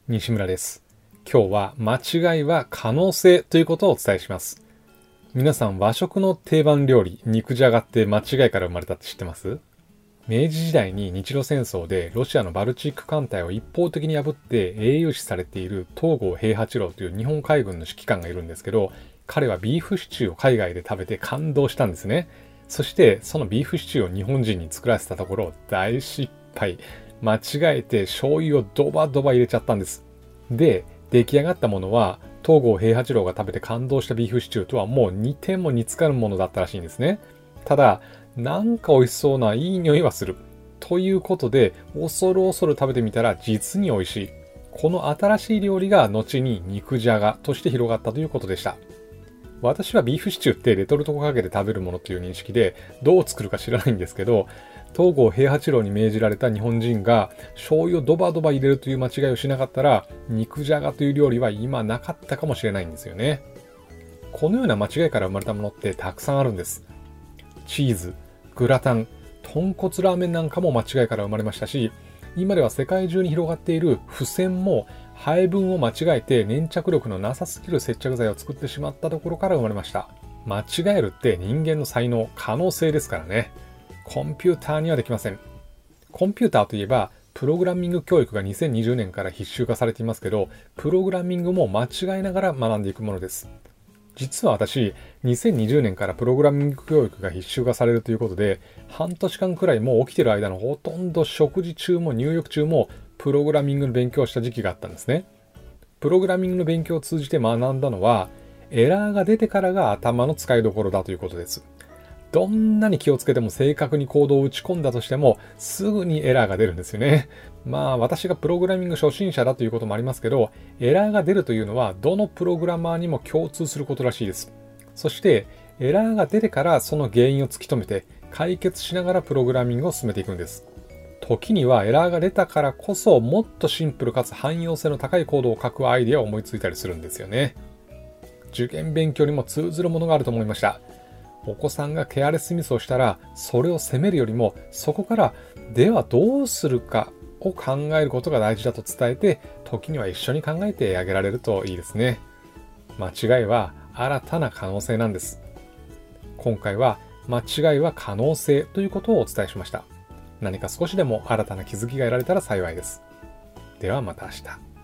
西村です。今日は間違いは可能性ということをお伝えします。皆さん和食の定番料理、肉じゃがって間違いから生まれたって知ってます？明治時代に日露戦争でロシアのバルチック艦隊を一方的に破って英雄視されている東郷平八郎という日本海軍の指揮官がいるんですけど、彼はビーフシチューを海外で食べて感動したんですね。そしてそのビーフシチューを日本人に作らせたところ大失敗。間違えて醤油をドバドバ入れちゃったんです。で、出来上がったものは東郷平八郎が食べて感動したビーフシチューとはもう似ても似つかぬものだったらしいんですね。ただ、なんか美味しそうないい匂いはする。ということで、恐る恐る食べてみたら実に美味しい。この新しい料理が後に肉じゃがとして広がったということでした。私はビーフシチューってレトルトかけて食べるものという認識で、どう作るか知らないんですけど、東郷平八郎に命じられた日本人が醤油をドバドバ入れるという間違いをしなかったら、肉じゃがという料理は今なかったかもしれないんですよね。このような間違いから生まれたものってたくさんあるんです。チーズ、グラタン、豚骨ラーメンなんかも間違いから生まれましたし、今では世界中に広がっている付箋も配分を間違えて粘着力のなさすぎる接着剤を作ってしまったところから生まれました。間違えるって人間の才能、可能性ですからね。コンピューターにはできません。コンピューターといえば、プログラミング教育が2020年から必修化されていますけど、プログラミングも間違いながら学んでいくものです。実は私、2020年からプログラミング教育が必修化されるということで、半年間くらいもう起きてる間のほとんど食事中も入浴中もプログラミングの勉強をした時期があったんですね。プログラミングの勉強を通じて学んだのは、エラーが出てからが頭の使いどころだということです。どんなに気をつけても正確にコードを打ち込んだとしても、すぐにエラーが出るんですよね。まあ私がプログラミング初心者だということもありますけど、エラーが出るというのはどのプログラマーにも共通することらしいです。そして、エラーが出てからその原因を突き止めて解決しながらプログラミングを進めていくんです。時にはエラーが出たからこそもっとシンプルかつ汎用性の高いコードを書くアイデアを思いついたりするんですよね。受験勉強にも通ずるものがあると思いました。お子さんがケアレスミスをしたら、それを責めるよりも、そこから、ではどうするかを考えることが大事だと伝えて、時には一緒に考えてあげられるといいですね。間違いは新たな可能性なんです。今回は、間違いは可能性ということをお伝えしました。何か少しでも新たな気づきが得られたら幸いです。ではまた明日。